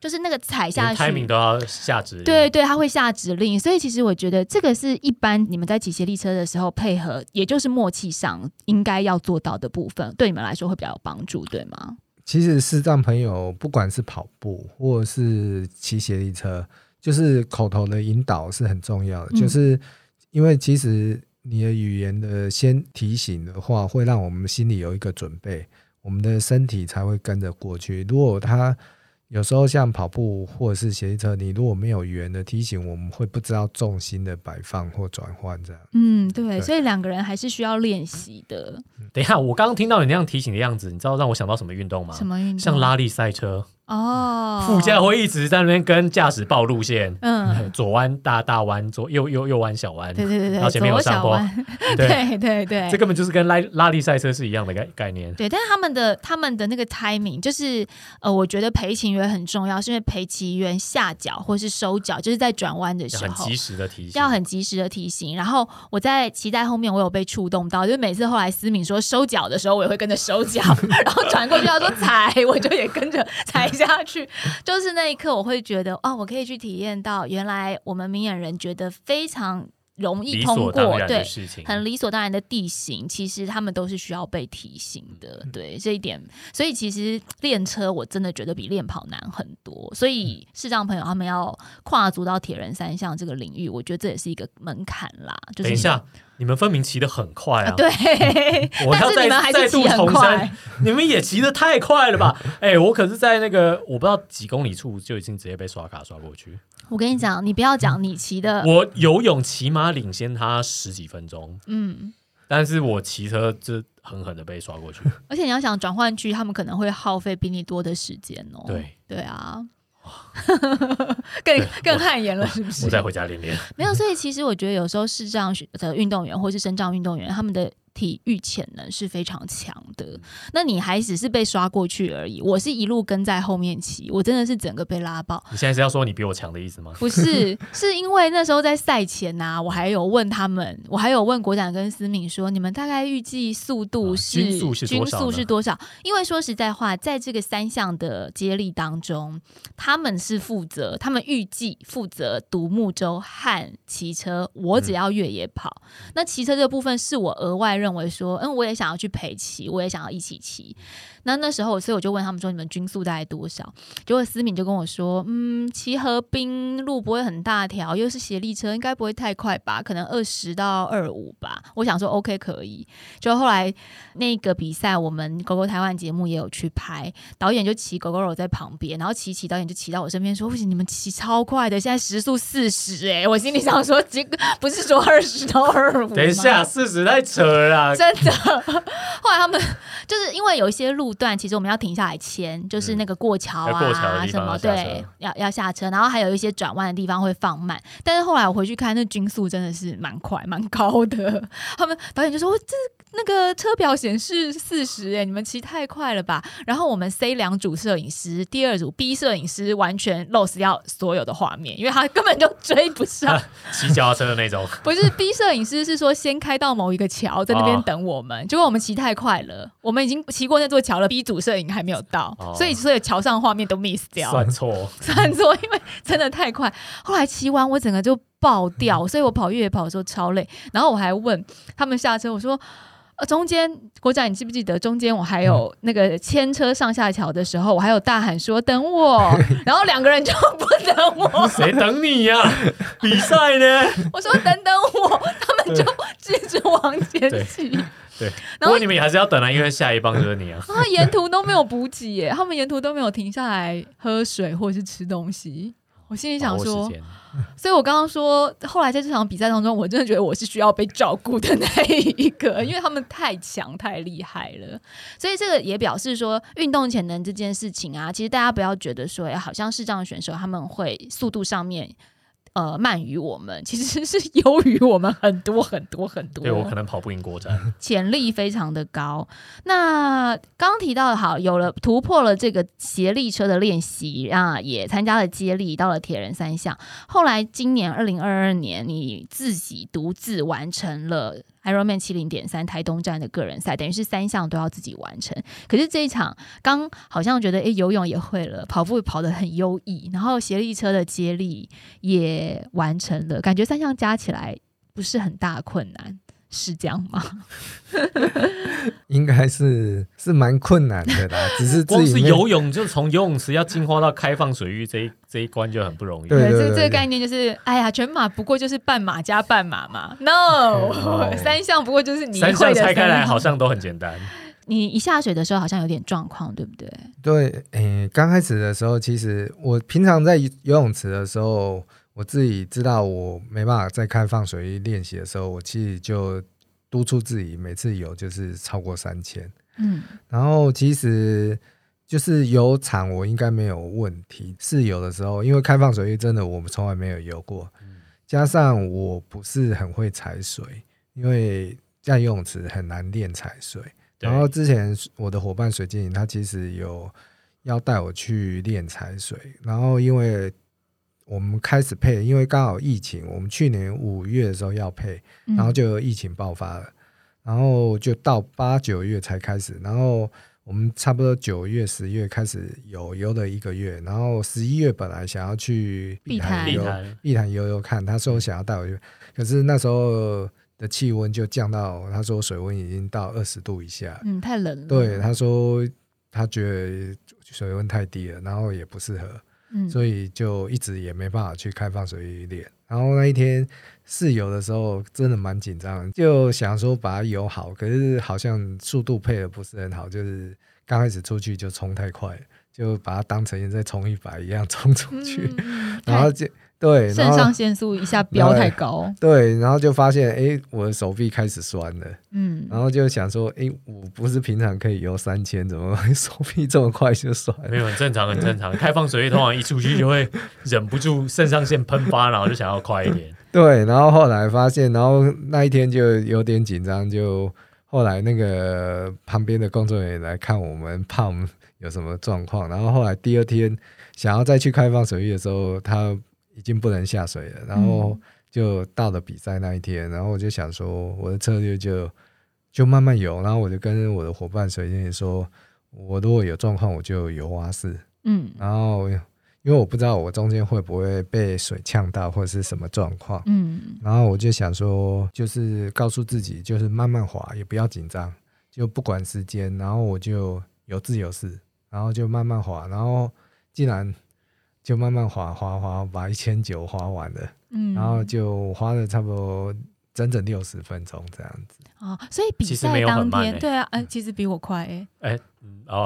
就是那个踩下去 timing 都要下指令， 对对，他会下指令，所以其实我觉得这个是一般你们在骑协力车的时候配合，也就是默契上应该要做到的部分，对你们来说会比较有帮助，对吗？ 其实视障朋友不管是跑步或者是骑协力车，就是口头的引导是很重要的、嗯、就是因为其实你的语言的先提醒的话，会让我们心里有一个准备，我们的身体才会跟着过去。如果他有时候像跑步或者是协力车，你如果没有语言的提醒，我们会不知道重心的摆放或转换这样。 嗯， 对, 对，所以两个人还是需要练习的。 等一下，我刚刚听到你那样提醒的样子，你知道让我想到什么运动吗？ 什么运动？ 像拉力赛车。 哦， 副驾会一直在那边跟驾驶报路线，嗯，左弯大大弯，左右右右弯小弯， 对对对对， 然后前面有上坡， 对对对对， 这根本就是跟拉拉力赛车是一样的概概念。 对，但是他们的他们的那个 timing 就是呃，我觉得陪骑员很重要，是因为陪骑员下脚或是收脚，就是在转弯的时候要很及时的提醒， 要很及时的提醒。然后我在骑在后面，我有被触动到，就是每次后来思敏说收脚的时候，我也会跟着收脚，然后转过去要说踩，我就也跟着踩下去。就是那一刻我会觉得哦，我可以去体验到原来我们明眼人觉得非常容易通过，对，很理所当然的地形，其实他们都是需要被提醒的、嗯、对，这一点，所以其实练车我真的觉得比练跑难很多，所以视障朋友他们要跨足到铁人三项这个领域，我觉得这也是一个门槛啦、就是、等一下你们分明骑得很快 啊, 啊对、 嗯、我要再再度重申，你们也骑得太快了吧哎，我可是在那个我不知道几公里处就已经直接被刷卡刷过去。 我跟你讲，你不要讲你骑的， 我游泳起码领先他十几分钟，嗯，但是我骑车就狠狠的被刷过去。 而且你要想转换区，他们可能会耗费比你多的时间哦。 对对啊，更更汗颜了，是不是？ 我再回家练练。 没有，所以其实我觉得有时候视障的运动员或是身障运动员，他们的体育潜能是非常强的，那你还只是被刷过去而已，我是一路跟在后面骑，我真的是整个被拉爆。 你现在是要说你比我强的意思吗？ 不是，是因为那时候在赛前啊，我还有问他们，我还有问国展跟思敏说，你们大概预计速度是、 啊、均速是多少？ 均速是多少？因为说实在话，在这个三项的接力当中，他们是负责，他们预计负责独木舟和骑车，我只要越野跑、嗯、那骑车这个部分是我额外认为说嗯，我也想要去陪骑，我也想要一起骑。那那时候所以我就问他们说，你们均速大概多少？结果思敏就跟我说，嗯，骑河滨路不会很大条，又是协力车，应该不会太快吧，可能二十到二五吧。我想说 OK 可以。就后来那个比赛我们狗狗台湾节目也有去拍，导演就骑狗狗肉在旁边，然后骑骑导演就骑到我身边说，不行，你们骑超快的，现在时速四十哎，我心里想说不是说二十到二五吗？ 等一下，四十太扯了啦， 真的。后来他们就是因为有一些路段其实我们要停下来牵，就是那个过桥啊、嗯、什么，对，要要下车，然后还有一些转弯的地方会放慢，但是后来我回去看那均速真的是蛮快蛮高的，他们导演就说这那个车表显示四十哎，你们骑太快了吧。然后我们 C 两组摄影师，第二组 B 摄影师完全 loss 掉所有的画面，因为他根本就追不上骑脚踏车的那种。 不是 B 摄影师是说先开到某一个桥在那边等我们、哦、结果我们骑太快了，我们已经骑过那座桥了， B 组摄影还没有到、哦、所以所有桥上的画面都 miss 掉， 算错算错，因为真的太快。后来骑完我整个就爆掉，所以我跑越野跑的时候超累，然后我还问他们下车，我说呃、中间国展你记不记得中间我还有那个牵车上下桥的时候，我还有大喊说等我然后两个人就不等我谁等你呀、啊、比赛呢我说等等我，他们就继续往前骑。 对，不过你们也还是要等啊，因为下一棒就是你啊。 啊，沿途都没有补给耶，他们沿途都没有停下来喝水或是吃东西。我心里想说，所以我刚刚说，后来在这场比赛当中，我真的觉得我是需要被照顾的那一个，因为他们太强太厉害了。所以这个也表示说，运动潜能这件事情啊，其实大家不要觉得说，好像视障选手他们会速度上面。呃，慢于我们，其实是优于我们很多很多很多。 对，我可能跑不赢国展， 潜力非常的高。那刚提到好，有了突破了这个协力车的练习啊，也参加了接力，到了铁人三项。后来今年二零二二年，你自己独自完成了 Ironman 七零点三 台东站的个人赛，等于是三项都要自己完成。可是这一场刚好像觉得，哎，游泳也会了，跑步跑得很优异，然后协力车的接力也完成了，感觉三项加起来不是很大的困难。是这样吗？ 应该是是蛮困难的啦，只是光是游泳就从游泳池要进化到开放水域这一这一关就很不容易。 对，对对对，这这个概念就是，哎呀，全马不过就是半马加半马嘛 ，no，、哦、三项不过就是你会的三项拆开来好像都很简单。 你一下水的时候好像有点状况，对不对？ 对，诶，刚开始的时候，其实我平常在游泳池的时候。我自己知道我没办法在开放水域练习的时候，我其实就督促自己每次游就是超过三千。嗯，然后其实就是游场我应该没有问题，试游的时候，因为开放水域真的我们从来没有游过，加上我不是很会踩水，因为在游泳池很难练踩水。然后之前我的伙伴水晶莹他其实有要带我去练踩水，然后因为我们开始配，因为刚好疫情，我们去年五月的时候要配，然后就有疫情爆发了，然后就到八九月才开始，然后我们差不多九月十月开始游，游了一个月，然后十一月本来想要去碧潭游，碧潭游游看，他说想要带我去，可是那时候的气温就降到，他说水温已经到二十度以下， 嗯，太冷了。 对，他说他觉得水温太低了，然后也不适合。嗯、所以就一直也没办法去开放水域练，然后那一天试游的时候真的蛮紧张，就想说把它游好，可是好像速度配的不是很好，就是刚开始出去就冲太快了，就把它当成在冲一百一样冲出去，嗯、然后就对肾上腺素一下飙太高， 对，然后就发现哎，我的手臂开始酸了，嗯，然后就想说，哎，我不是平常可以游三千，怎么手臂这么快就酸了？ 没有，很正常，很正常。开放水域通常一出去就会忍不住肾上腺喷发，然后就想要快一点。 对，然后后来发现，然后那一天就有点紧张，就后来那个旁边的工作人员来看我们，怕我们有什么状况，然后后来第二天想要再去开放水域的时候，他已经不能下水了，然后就到了比赛那一天，然后我就想说我的策略就就慢慢游，然后我就跟我的伙伴水晶说，我如果有状况我就游蛙式，嗯，然后因为我不知道我中间会不会被水呛到或者是什么状况，嗯，然后我就想说就是告诉自己就是慢慢滑，也不要紧张，就不管时间，然后我就游自由式，然后就慢慢滑，然后既然就慢慢滑滑滑把一千九滑完了，嗯，然后就花了差不多整整六十分钟这样子。 哦，所以比赛当天，欸、对啊，哎，其实比我快哎、欸，哎、欸，嗯哦，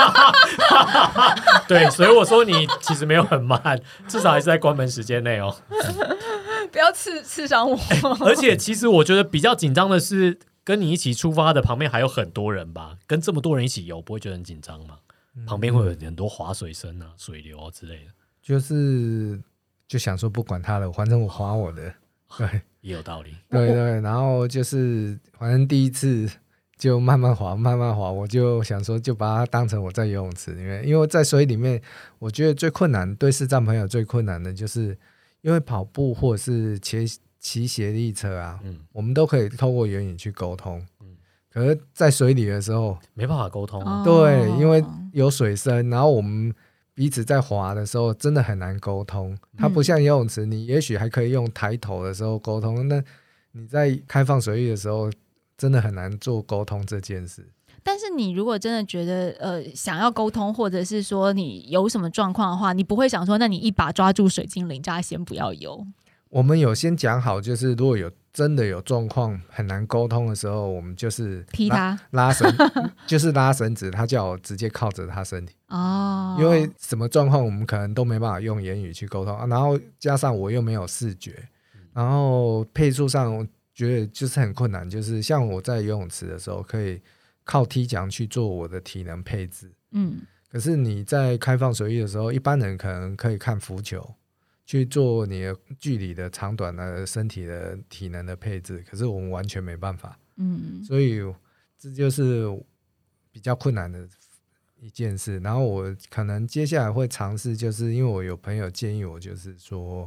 对，所以我说你其实没有很慢，至少还是在关门时间内哦。 不要刺刺伤我、欸。 而且其实我觉得比较紧张的是，跟你一起出发的旁边还有很多人吧，跟这么多人一起游，不会觉得很紧张吗？嗯、旁边会有很多滑水声啊、水流啊之类的。 就是就想说不管他了，反正我滑我的，对， 也有道理， 对对。然后就是反正第一次就慢慢滑，慢慢滑，我就想说就把它当成我在游泳池里面，因为在水里面，我觉得最困难，对视障朋友最困难的就是因为跑步或者是骑骑协力车啊，嗯，我们都可以透过言语去沟通，嗯，可是在水里的时候没办法沟通、啊， 对，因为有水声，然后我们彼此在滑的时候真的很难沟通，它不像游泳池，你也许还可以用抬头的时候沟通，那你在开放水域的时候真的很难做沟通这件事。 但是你如果真的觉得呃想要沟通，或者是说你有什么状况的话，你不会想说那你一把抓住水精灵，叫他先不要游。 我们有先讲好，就是如果有真的有状况很难沟通的时候，我们就是踢他拉绳就是拉绳子，他叫我直接靠着他身体哦，因为什么状况我们可能都没办法用言语去沟通、啊、然后加上我又没有视觉，然后配速上我觉得就是很困难，就是像我在游泳池的时候可以靠踢桨去做我的体能配置，嗯，可是你在开放水域的时候，一般人可能可以看浮球去做你的距离的长短的身体的体能的配置，可是我们完全没办法，嗯，所以这就是比较困难的一件事。然后我可能接下来会尝试，就是因为我有朋友建议我，就是说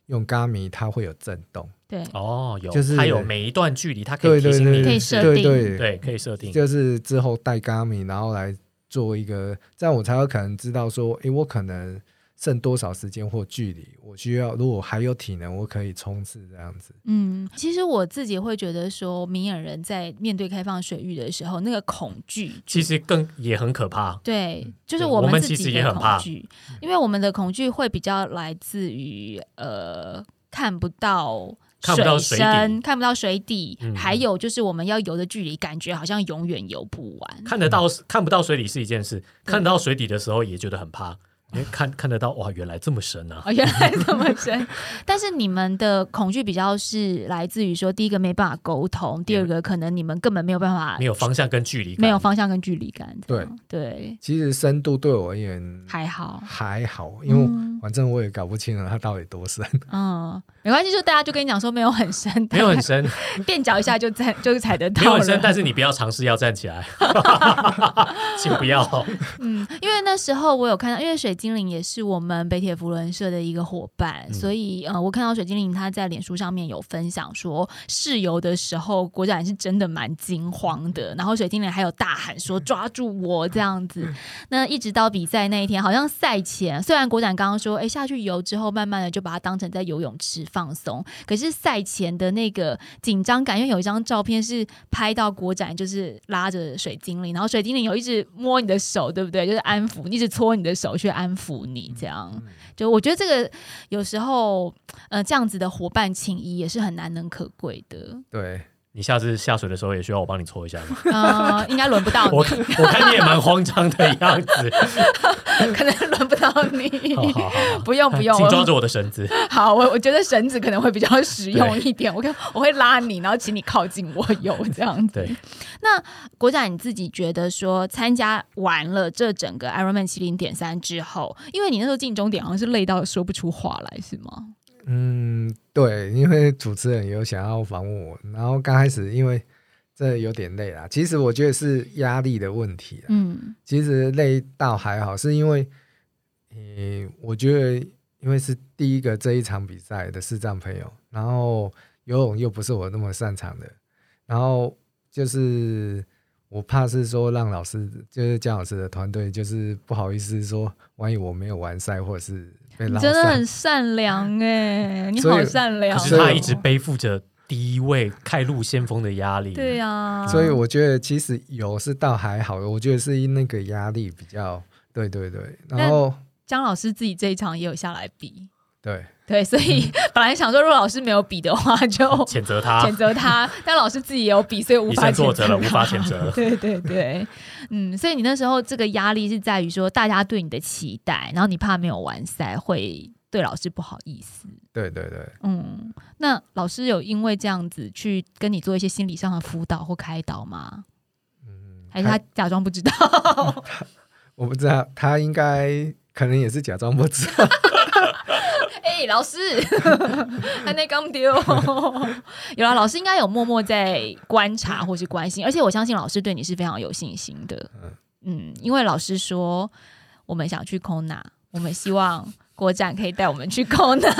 用 Garmin 它会有震动， 对， 哦，有， 就是它有每一段距离，它可以提醒你， 可以设定， 对对对，可以设定， 就是之后带 Garmin 然后来做一个，这样我才有可能知道说，诶，我可能剩多少时间或距离，我需要如果还有体能，我可以冲刺这样子。 嗯，其实我自己会觉得说，明眼人在面对开放水域的时候，那个恐惧， 其实更也很可怕。 对，就是我们其们自己的实也很怕恐惧，因为我们的恐惧会比较来自于呃看不到。 看不到水深， 底， 看不到水底， 嗯、 还有就是我们要游的距离，感觉好像永远游不完。 看得到，看不到水底是一件事，看到水底的时候也觉得很怕。因为看看得到哇，原来这么深啊！ 哦，原来这么深。但是你们的恐惧比较是来自于说，第一个没办法沟通，第二个可能你们根本没有办法， 没有方向跟距离感， 没有方向跟距离感。 对对， 其实深度对我而言还好， 还好，因为反正我也搞不清楚它到底多深。 嗯，没关系，就大家就跟你讲说没有很深， 没有很深， 垫脚一下就站就踩得到了。 没有很深，但是你不要尝试要站起来，请不要。 嗯，因为那时候我有看到，因为水精灵也是我们北铁福伦社的一个伙伴，嗯、所以呃，我看到水精灵他在脸书上面有分享说，试游的时候国展是真的蛮惊慌的，然后水精灵还有大喊说抓住我这样子。那一直到比赛那一天，好像赛前，虽然国展刚刚说，哎，下去游之后，慢慢的就把它当成在游泳池放松，可是赛前的那个紧张感，因为有一张照片是拍到国展就是拉着水精灵，然后水精灵有一直摸你的手，对不对？就是安抚，一直搓你的手去安抚你，这样。就我觉得这个有时候，呃，这样子的伙伴情谊也是很难能可贵的。 对。 你下次下水的时候也需要我帮你搓一下吗？ 呃，应该轮不到你。 我我看你也蛮慌张的样子， 可能轮不到你。 好好好， 不用不用， 请抓着我的绳子。 好，我我觉得绳子可能会比较实用一点。我看我会拉你，然后请你靠近我游这样子。 对。 那国展你自己觉得说，参加完了这整个 Ironman 七零点三之后，因为你那时候进终点好像是累到说不出话来，是吗？ 嗯，对，因为主持人有想要访问我，然后刚开始因为这有点累啦，其实我觉得是压力的问题啦。嗯，其实累到还好，是因为，呃，我觉得因为是第一个这一场比赛的视障朋友，然后游泳又不是我那么擅长的，然后就是我怕是说让老师，就是姜老师的团队，就是不好意思说，万一我没有完赛或者是。 你真的很善良哎、欸，你好善良。 可是他一直背负着第一位开路先锋的压力。 对啊， 所以我觉得其实有是倒还好，我觉得是那个压力比较，对对对。然后姜老师自己这一场也有下来比， 对对，所以本来想说，如果老师没有比的话，就谴责他， 谴责他。但老师自己也有比，所以无法谴责他， 以身作则了，无法谴责了。 对对对，嗯，所以你那时候这个压力是在于说，大家对你的期待，然后你怕没有完赛会对老师不好意思。 对对对， 嗯，那老师有因为这样子去跟你做一些心理上的辅导或开导吗？嗯，还是他假装不知道？ 我不知道，他应该可能也是假装不知道。 哎、欸，老师，还没刚丢。有啦，老师应该有默默在观察或是关心，而且我相信老师对你是非常有信心的。嗯，因为老师说我们想去 Kona， 我们希望国展可以带我们去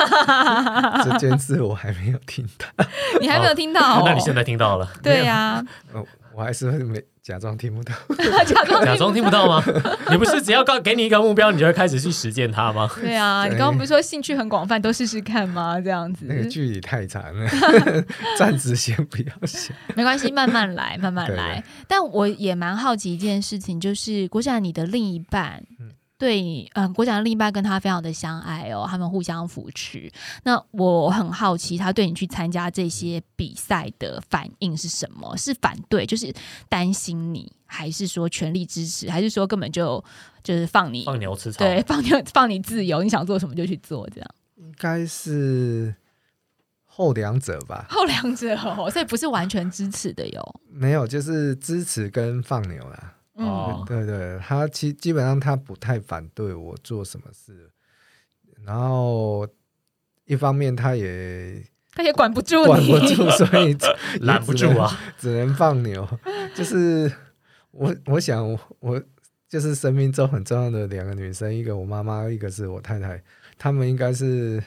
Kona。 这件事我还没有听到。 你还没有听到、哦？ 那你现在听到了？ 对呀、啊。 我还是会没假装听不到。 假装假装听不到吗？你不是只要给你一个目标，你就会开始去实践它吗？ 对啊，你刚刚不是说兴趣很广泛，都试试看吗？这样子那个距离太长了，暂时先不要想。 没关系，慢慢来，慢慢来。但我也蛮好奇一件事情，就是国展你的另一半。嗯对，嗯，国展的另一半跟他非常的相爱哦，他们互相扶持。那我很好奇，他对你去参加这些比赛的反应是什么？是反对，就是担心你，还是说全力支持，还是说根本就就是放你放牛吃草？ 对，放牛放你自由，你想做什么就去做，这样？ 应该是后两者吧。 后两者哦，所以不是完全支持的哟。 没有，就是支持跟放牛啦。嗯，对对，他其基本上他不太反对我做什么事，然后一方面他也他也管不住你， 管不住，所以拦不住啊， 只能放牛。就是我我想我我就是生命中很重要的两个女生，一个我妈妈，一个是我太太，她们应该是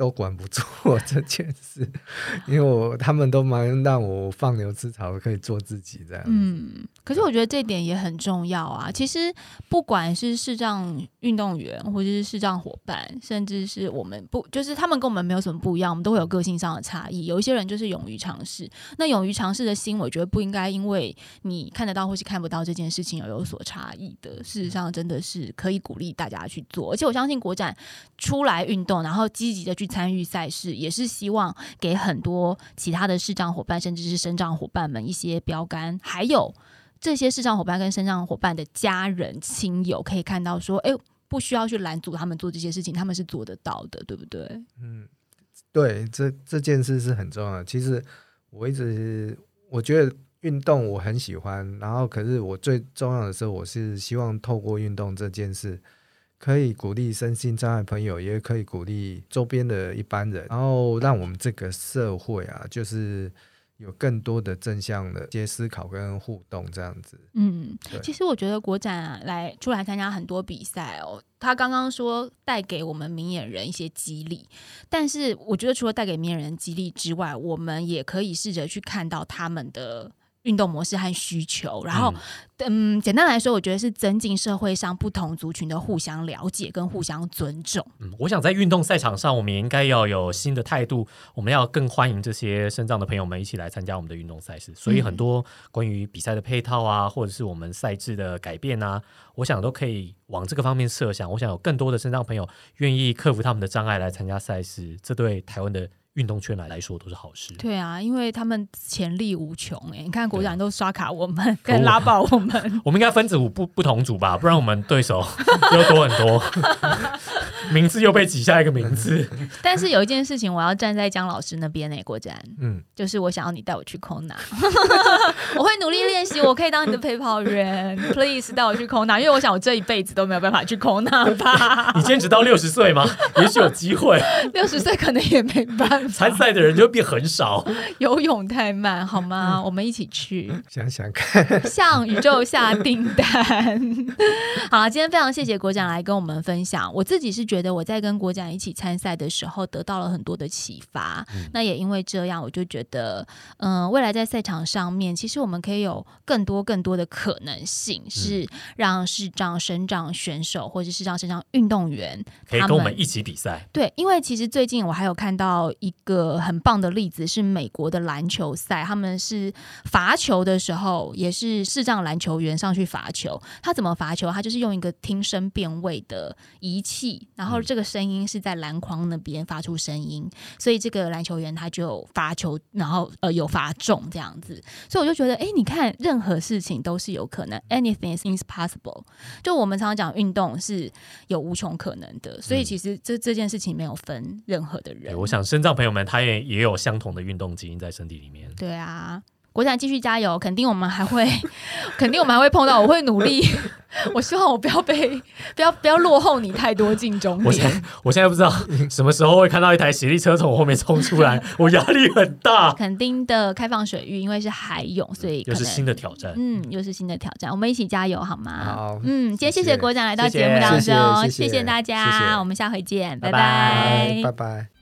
都管不住我这件事，因为我他们都蛮让我放牛吃草，可以做自己这样子。 嗯，可是我觉得这点也很重要啊。其实不管是视障运动员，或者是视障伙伴，甚至是我们不，就是他们跟我们没有什么不一样，我们都会有个性上的差异。有一些人就是勇于尝试，那勇于尝试的心，我觉得不应该因为你看得到或是看不到这件事情而有所差异的。事实上，真的是可以鼓励大家去做。而且我相信国展出来运动，然后积极的去参与赛事，也是希望给很多其他的视障伙伴，甚至是身障伙伴们一些标杆，还有这些视障伙伴跟身障伙伴的家人亲友可以看到说，哎，不需要去拦阻他们做这些事情，他们是做得到的，对不对？ 嗯，对，这这件事是很重要的。其实我一直我觉得运动我很喜欢，然后可是我最重要的是，我是希望透过运动这件事，可以鼓励身心障碍朋友，也可以鼓励周边的一般人，然后让我们这个社会啊，就是有更多的正向的一些思考跟互动这样子。 嗯，其实我觉得国展、啊、来出来参加很多比赛哦，他刚刚说带给我们明眼人一些激励，但是我觉得除了带给明眼人激励之外，我们也可以试着去看到他们的运动模式和需求，然后 嗯, 嗯，简单来说，我觉得是增进社会上不同族群的互相了解跟互相尊重。 嗯，我想在运动赛场上，我们也应该要有新的态度，我们要更欢迎这些身障的朋友们一起来参加我们的运动赛事。所以很多关于比赛的配套啊，或者是我们赛制的改变啊，我想都可以往这个方面设想。我想有更多的身障朋友愿意克服他们的障碍来参加赛事，这对台湾的运动圈来来说都是好事。 对啊，因为他们潜力无穷哎，你看国展都刷卡我们，跟拉爆我们。 我们应该分组不不同组吧，不然我们对手又多很多，名次又被挤下一个名次。 但是有一件事情，我要站在姜老师那边哎，国展，嗯，就是我想要你带我去Kona，我会努力练习，我可以当你的陪跑员 ，please 带我去Kona，因为我想我这一辈子都没有办法去Kona吧。 你坚持到六十岁吗？也许有机会。 六十岁可能也没办法。 参赛的人就变很少， 游泳太慢好吗、嗯、我们一起去想想看， 向宇宙下订单。好了，今天非常谢谢国展来跟我们分享，我自己是觉得我在跟国展一起参赛的时候得到了很多的启发、嗯、那也因为这样我就觉得嗯、呃，未来在赛场上面其实我们可以有更多更多的可能性、嗯、是让视障身障选手或者是视障身障运动员可以跟我们一起比赛。 对，因为其实最近我还有看到一个很棒的例子，是美国的篮球赛，他们是罚球的时候也是视障篮球员上去罚球，他怎么罚球？他就是用一个听声辨位的仪器，然后这个声音是在篮筐那边发出声音，所以这个篮球员他就罚球，然后呃有罚中这样子。所以我就觉得哎，你看任何事情都是有可能， anything is possible， 就我们常常讲运动是有无穷可能的，所以其实这这件事情没有分任何的人。 我想身障朋友们他也也有相同的运动基因在身体里面。 对啊，国展继续加油，肯定我们还会肯定我们还会碰到，我会努力。我希望我不要被不要不要落后你太多进终点。 我现在我现在不知道什么时候会看到一台协力车从我后面冲出来，我压力很大。 垦丁的开放水域因为是海泳，所以又是新的挑战。 嗯，又是新的挑战，我们一起加油好吗？ 好， 嗯，今天谢谢国展来到节目当中， 谢谢, 谢, 谢, 谢谢大家， 谢谢， 我们下回见， 拜拜拜， 拜拜。